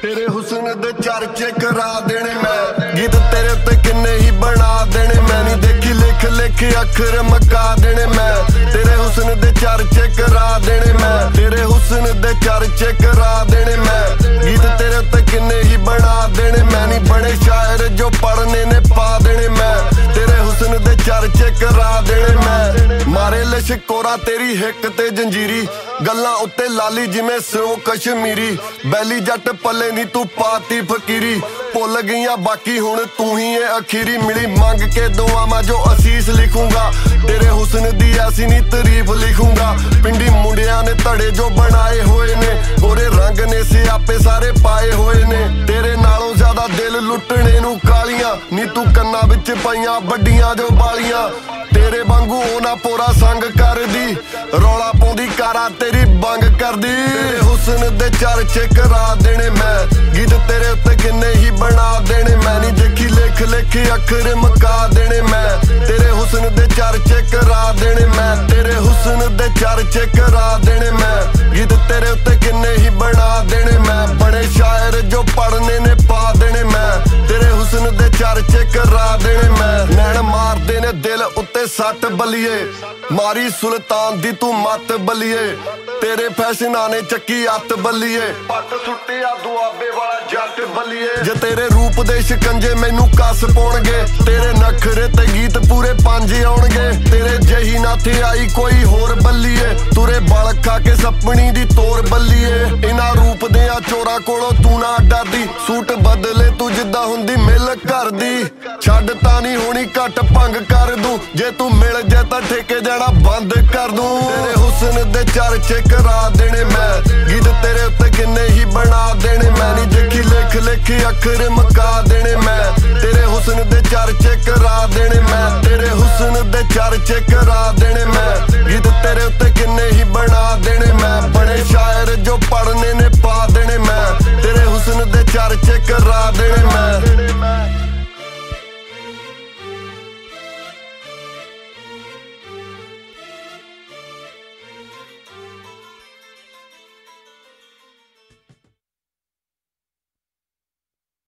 तेरे हुस्न दे चर्चे करा देने मैं गीत तेरे उत्ते किन्ने ही बना देने मैं नहीं देखी लिख लिख अखर मका देने मैं तेरे हुस्न दे चर्चे करा देने मैं तेरे हुस्न दे चर्चे करा देने मैं गीत तेरे उत्ते किन्ने ही बना देने मैं नहीं बने शायर जो पढ़ने ने पा देने मैं तेरे हुस्न दे चर्चे करा देने मैं मारे लिशकोरा तेरी हिक ते जंजीरी गल्लां उत्ते लाली जिवें सिरों कश्मीरी बैली जट पल्ले नी तू पाती फकीरी भुल गईयां बाकी हुण तू ही है अखीरी मिली मंग के दुआवां जो असीस लिखूंगा तेरे हुस्न दी ऐसी नी तारीफ लिखूंगा पिंडी मुंडियां ने धड़े जो बनाए हुए ने गोरे रंग ने सियापे सारे पाए हुए ने तेरे नालों ज्यादा दिल लुटने नू कालियां नी तू कन्ना विच पाइयां बड्डियां जो बालियां तेरे वांगू ओना पोरा संग कर दी रौला पाउंदी कारा तेरी बंग कर दी तेरे हुस्न दे चर्चे करा देने मैं गीत तेरे उत्ते किन्ने ही बना देने मैं नहीं देखी लिख लिख अखर मका देने मैं तेरे हुस्न दे चर्चे करा देने मैं तेरे हुस्न दे चर्चे करा देने मैं गीत तेरे उत्ते किन्ने ही बना देने मैं बड़े शायर जो पढ़ने ने पा देने मैं तेरे हुस्न दे चर्चे करा देने मैं नैन मारदे ने दिल उत्ते सट बलिए मारी सुल्तान दी तू मत बलिए तेरे फैशना ने चक्की हत्थ बलिए पट सुट्टिया दुआबे वाला जट बलिए जे तेरे रूप दे शिकंजे मैनू कस पाउणगे तेरे नखरे ते गीत पूरे 5 आउणगे तेरे जही ना थे आई कोई होर बलिए तुरे बल खा के सपनी दी तोर बलिए इना रूप देया चोरा कोलों तू ना डरदी सूट बदले तू जिद्दां हुंदी मिल करदी छड्ड तां नहीं होनी घट भंग कर दूं जे तू मिल जाए तां ठेके जाना बंद कर दूं तेरे हुस्न दे चर्चे करा देने मैं गीत तेरे उत्ते किन्ने ही बना देने मैं नहीं देखी लिख लिख अखर मका देने मैं तेरे हुस्न दे चर्चे करा देने मैं तेरे हुस्न दे चर्चे करा देने मैं गीत तेरे उत्ते